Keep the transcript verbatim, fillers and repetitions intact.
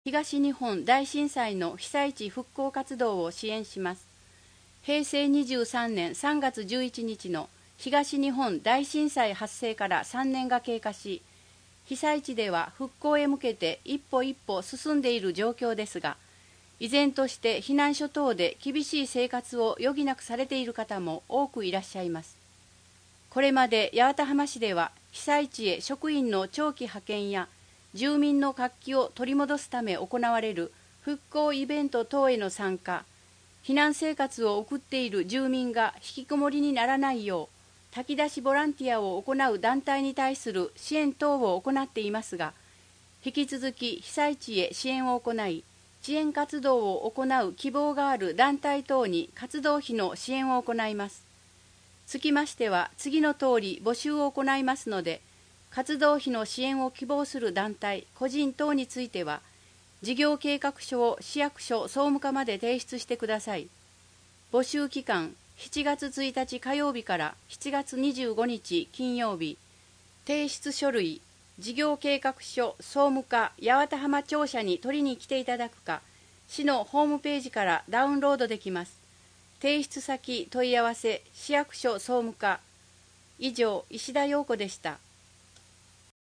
東日本大震災の被災地復興活動を支援します。へいせいにじゅうさんねんさんがつじゅういちにちの東日本大震災発生からさんねんが経過し、被災地では復興へ向けて一歩一歩進んでいる状況ですが、依然として避難所等で厳しい生活を余儀なくされている方も多くいらっしゃいます。これまで八幡浜市では被災地へ職員の長期派遣や住民の活気を取り戻すため行われる復興イベント等への参加、避難生活を送っている住民が引きこもりにならないよう、炊き出しボランティアを行う団体に対する支援等を行っていますが、引き続き被災地へ支援を行い、支援活動を行う希望がある団体等に活動費の支援を行います。つきましては、次の通り募集を行いますので、活動費の支援を希望する団体、個人等については、事業計画書を市役所総務課まで提出してください。募集期間、しちがつついたち火曜日からしちがつにじゅうごにち金曜日。提出書類、事業計画書総務課八幡浜庁舎に取りに来ていただくか、市のホームページからダウンロードできます。提出先問い合わせ市役所総務課。以上、石田陽子でした。